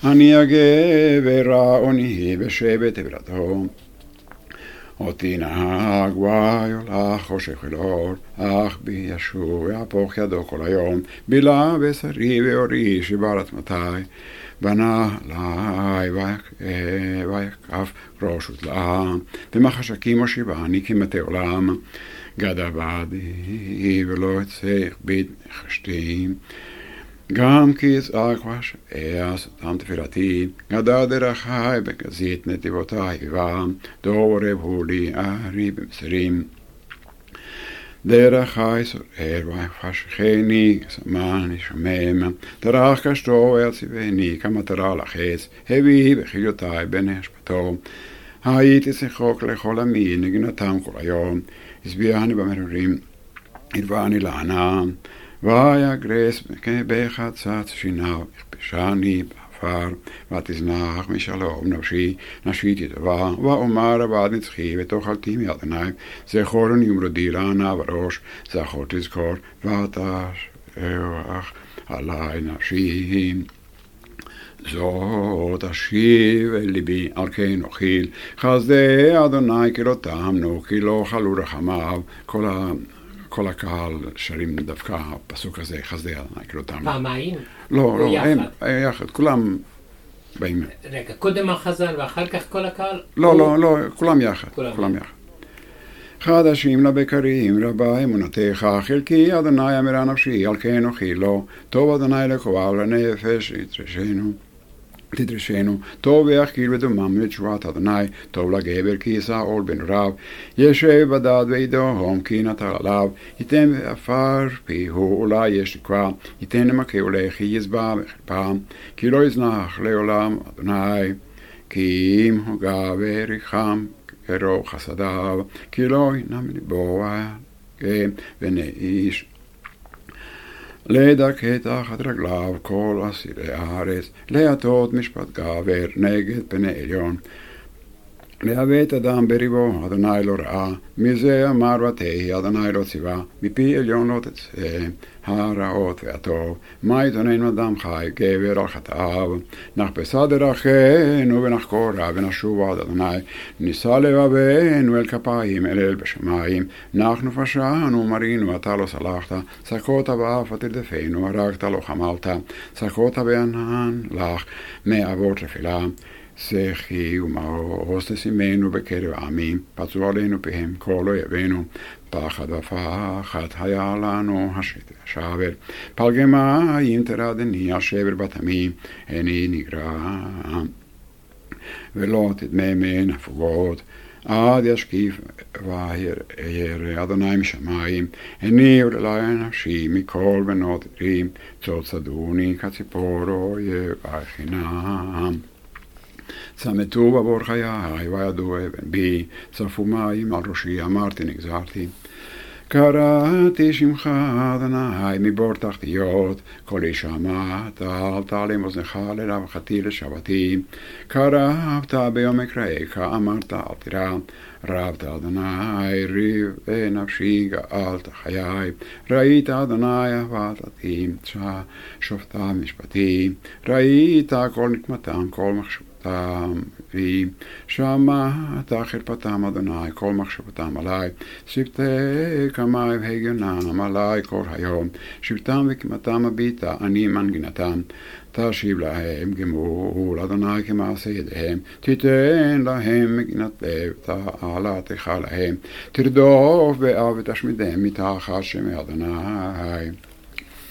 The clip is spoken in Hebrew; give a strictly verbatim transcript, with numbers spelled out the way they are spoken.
אני הגבר העוני בשבט עברתו. אותי נהג וואי הולך חושך אלור, אך בי ישוב ויהפוך ידו כל היום, בילה בשרי ואורי שבר עצמתי, בנה עלי ויקף ראש ותלאה, במחשכים הושיבני כמטה עולם, גדל בעדי ולא אצליח בי נחשתי, גם כי אצעק ואשבע סתם תפילתי, גדל דרכי בגזית נתיבותי ובם, דורב הוא לי ארי במסרים. דרכי סורר ויפשחני, שמני שומם, דרך קשתו ויציבני כמטרה לחץ, הביא בחיותי בן השפטו. הייתי שיחוק לכל עמי, נגנתם כל היום, הסביעני במרורים, הרבני לענם, ויגרס בחצץ שיניו, הכפשני בעפר, ותזנח משלום נפשי, נשיתי טובה, ואומר עבד נצחי, ותאכלתי מיד עיני, זכורני ומרודי לענה בראש, זכור תזכור, ותשבח עלי נפשי. זאת אשיב אל ליבי על כן אוכיל, חסדי אדוני כי לא תאמנו, כי לא חלו רחמיו. כל ה... כל הקהל שרים דווקא הפסוק הזה, חסדי אדוני כי לא תאמנו. פעמיים? לא, לא, יחד? הם יחד, כולם באים. רגע, קודם החזן ואחר כך כל הקהל? לא, לא, לא, כולם יחד, כולם. כולם יחד. חדשים לבקרים רבה אמונתך, חלקי אדוני אמירה נפשי, על כן אוכיל לו, טוב אדוני לקועה ולנפש יתרשנו. תדרשנו, טוב ויחקיל ודומם לתשועת אדוני, טוב לגבר כי יישא עול בן רב, ישב בדד וידום כי נטל עליו, ייתן ועפר פיהו אולי יש תקווה, ייתן למכה אולי כי יזבע בחרפה, כי לא יזנח לעולם אדוני, כי אם הוגה וריחם כרוב חסדיו, כי לא ינם ליבו ונאיש. לדכא תחת רגליו כל אסירי הארץ, להטות משפט גבר נגד פני עליון. להבט אדם בריבו, אדוני לא ראה, מזה אמר ותהי, אדוני לא ציווה, מפי עליון לא תצא, הרעות והטוב. מה יתונן אדם חי, גבר על חטאיו, נחפשה דרכנו ונחקורה ונשוב עד אדוני, נישא לבבנו אל כפיים אל אל בשמיים, אנחנו פשענו מרינו אתה לא סלחת, סקות באף תרדפנו, הרגת לא חמלת, סקות בענן לך מאבות תפילה. שכי ומעוז תשימנו בקרב עמים, פצעו עלינו פיהם כל אויבינו, פחד ופחד היה לנו השבר, פלגמים תרדני השבר בתמים, איני נגרע, ולא תדמה מן הפוגות, עד ישקיף וירא אדוני משמיים, הניעו אלי נפשי מכל בנות עירי, צוד צדוני כציפור אויב חינם. צמתו בבור חיי וידעו אבן בי, צפו מים על ראשי, אמרתי נגזרתי. קראתי שמך אדוני מבור תחתיות, קולי שמעת, אל תעלם אוזנך לרווחתי לשבתי. קרבת ביום מקראיך, אמרת אל תירא, רבת אדוני ריב נפשי גאלת חיי. ראית אדוני אהבתי, שופטה משפטי, ראית כל נקמתם, כל מחשבתם. וי שמעת חרפתם אדוני כל מחשבתם עלי, שבתי כמי והגיונם עלי כל היום, שבתם וקמתם הביטה אני מנגינתם. תשיב להם גמול אדוני כמעשה ידיהם, תיתן להם מגינת לב, תעלתך להם, תרדוף באב ותשמידם מתחת שמי אדוני.